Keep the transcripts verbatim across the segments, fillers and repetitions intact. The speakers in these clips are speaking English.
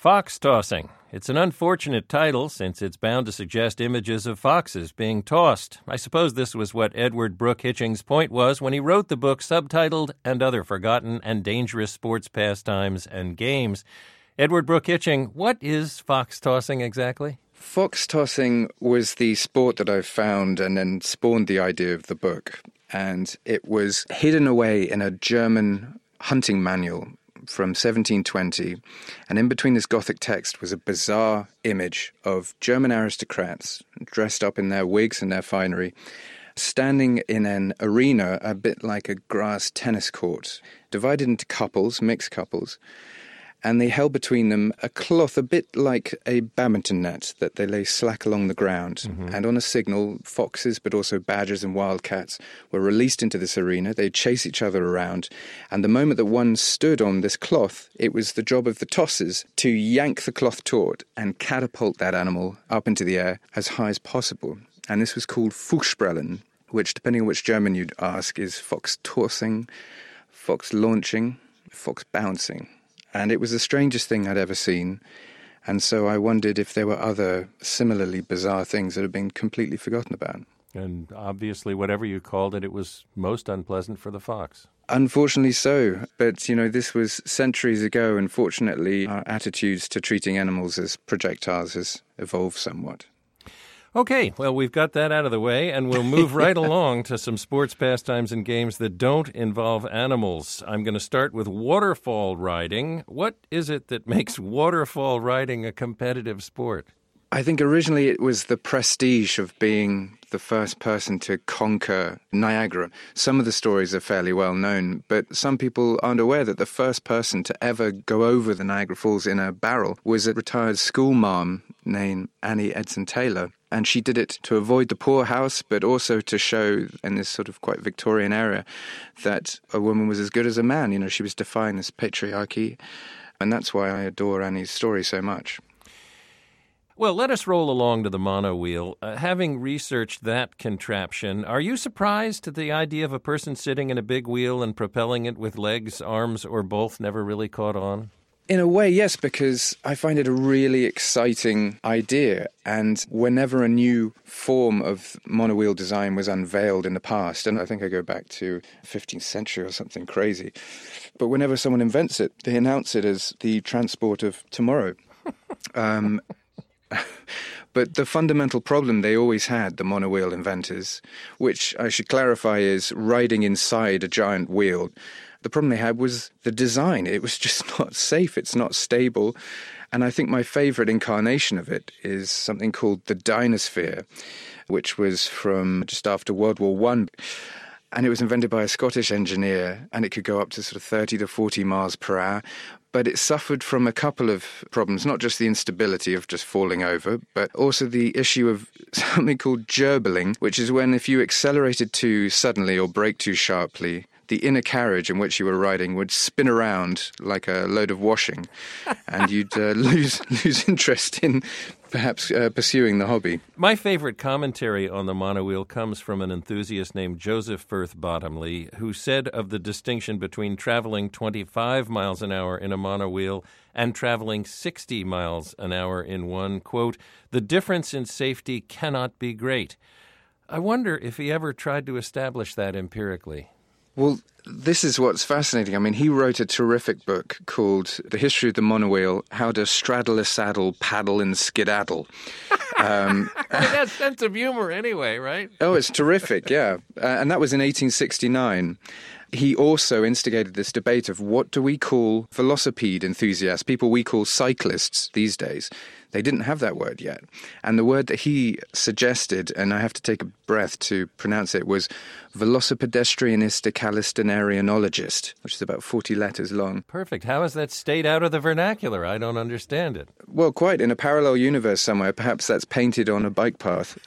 Fox tossing. It's an unfortunate title since it's bound to suggest images of foxes being tossed. I suppose this was what Edward Brooke Hitchings' point was when he wrote the book subtitled And Other Forgotten and Dangerous Sports Pastimes and Games. Edward Brooke Hitching, what is fox tossing exactly? Fox tossing was the sport that I found and then spawned the idea of the book. And it was hidden away in a German hunting manual from seventeen twenty, and in between this Gothic text was a bizarre image of German aristocrats dressed up in their wigs and their finery, standing in an arena a bit like a grass tennis court, divided into couples, mixed couples, and they held between them a cloth a bit like a badminton net that they lay slack along the ground. Mm-hmm. And on a signal, foxes, but also badgers and wildcats, were released into this arena. They'd chase each other around. And the moment that one stood on this cloth, it was the job of the tossers to yank the cloth taut and catapult that animal up into the air as high as possible. And this was called Fuchsprellen, which, depending on which German you'd ask, is fox tossing, fox launching, fox bouncing. And it was the strangest thing I'd ever seen. And so I wondered if there were other similarly bizarre things that had been completely forgotten about. And obviously, whatever you called it, it was most unpleasant for the fox. Unfortunately so. But, you know, this was centuries ago, and fortunately, our attitudes to treating animals as projectiles has evolved somewhat. Okay, well, we've got that out of the way, and we'll move right along to some sports pastimes and games that don't involve animals. I'm going to start with waterfall riding. What is it that makes waterfall riding a competitive sport? I think originally it was the prestige of being the first person to conquer Niagara. Some of the stories are fairly well known, but some people aren't aware that the first person to ever go over the Niagara Falls in a barrel was a retired schoolmarm named Annie Edson Taylor. And she did it to avoid the poorhouse, but also to show, in this sort of quite Victorian area, that a woman was as good as a man. You know, she was defying this patriarchy. And that's why I adore Annie's story so much. Well, let us roll along to the monowheel. Uh, having researched that contraption, are you surprised at the idea of a person sitting in a big wheel and propelling it with legs, arms, or both never really caught on? In a way, yes, because I find it a really exciting idea. And whenever a new form of monowheel design was unveiled in the past, and I think I go back to the fifteenth century or something crazy, but whenever someone invents it, they announce it as the transport of tomorrow. um, but the fundamental problem they always had, the monowheel inventors, which I should clarify is riding inside a giant wheel. The problem they had was the design. It was just not safe. It's not stable. And I think my favorite incarnation of it is something called the Dynasphere, which was from just after World War One. And it was invented by a Scottish engineer, and it could go up to sort of thirty to forty miles per hour. But it suffered from a couple of problems, not just the instability of just falling over, but also the issue of something called gerbling, which is when if you accelerated too suddenly or brake too sharply, the inner carriage in which you were riding would spin around like a load of washing, and you'd uh, lose lose interest in perhaps uh, pursuing the hobby. My favorite commentary on the monowheel comes from an enthusiast named Joseph Firth Bottomley, who said of the distinction between traveling twenty-five miles an hour in a monowheel and traveling sixty miles an hour in one, quote, "The difference in safety cannot be great." I wonder if he ever tried to establish that empirically. Well, this is what's fascinating. I mean, he wrote a terrific book called The History of the Monowheel, How to Straddle a Saddle, Paddle and Skedaddle. Um, it has sense of humor anyway, right? Oh, it's terrific, yeah. Uh, and that was in eighteen sixty-nine. He also instigated this debate of what do we call velocipede enthusiasts, people we call cyclists these days. They didn't have that word yet. And the word that he suggested, and I have to take a breath to pronounce it, was velocipedestrianist calisthenianologist, which is about forty letters long. Perfect. How has that stayed out of the vernacular? I don't understand it. Well, quite. In a parallel universe somewhere, perhaps that's painted on a bike path,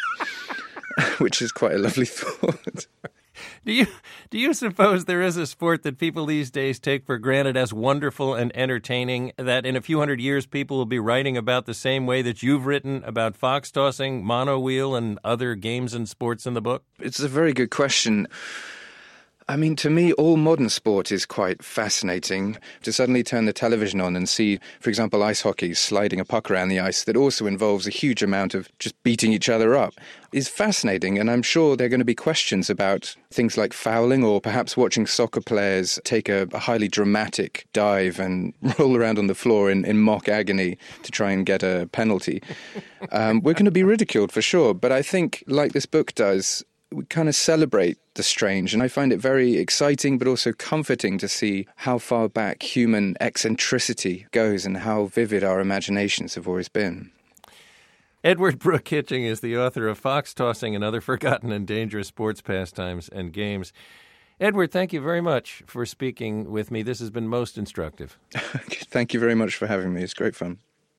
which is quite a lovely thought. Do you do you suppose there is a sport that people these days take for granted as wonderful and entertaining, that in a few hundred years people will be writing about the same way that you've written about fox tossing, monowheel, and other games and sports in the book? It's a very good question. I mean, to me, all modern sport is quite fascinating. To suddenly turn the television on and see, for example, ice hockey sliding a puck around the ice that also involves a huge amount of just beating each other up is fascinating. And I'm sure there are going to be questions about things like fouling, or perhaps watching soccer players take a, a highly dramatic dive and roll around on the floor in, in mock agony to try and get a penalty. Um, we're going to be ridiculed for sure. But I think, like this book does, we kind of celebrate the strange, and I find it very exciting but also comforting to see how far back human eccentricity goes and how vivid our imaginations have always been. Edward Brooke Hitching is the author of Fox Tossing and Other Forgotten and Dangerous Sports Pastimes and Games. Edward, thank you very much for speaking with me. This has been most instructive. Thank you very much for having me. It's great fun.